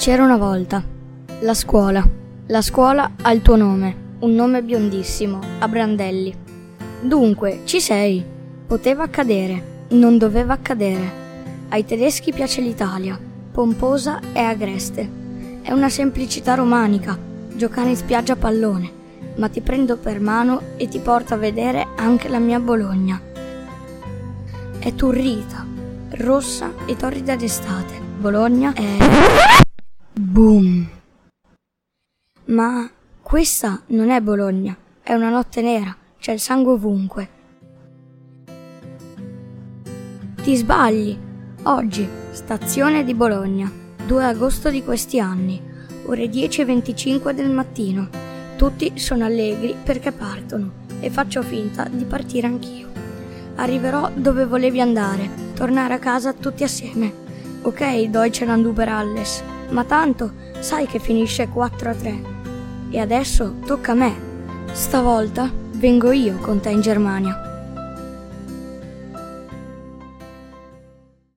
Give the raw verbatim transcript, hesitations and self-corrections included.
C'era una volta. La scuola. La scuola ha il tuo nome, un nome biondissimo, a brandelli. Dunque, ci sei. Poteva accadere, non doveva accadere. Ai tedeschi piace l'Italia, pomposa e agreste. È una semplicità romanica, giocare in spiaggia a pallone, ma ti prendo per mano e ti porto a vedere anche la mia Bologna. È turrita, rossa e torrida d'estate. Bologna è... Boom! Ma questa non è Bologna, è una notte nera, c'è il sangue ovunque. Ti sbagli! Oggi, stazione di Bologna, due agosto di questi anni, ore dieci e venticinque del mattino. Tutti sono allegri perché partono e faccio finta di partire anch'io. Arriverò dove volevi andare, tornare a casa tutti assieme. Ok, Deutschland über alles, ma tanto sai che finisce quattro a tre. E adesso tocca a me. Stavolta vengo io con te in Germania.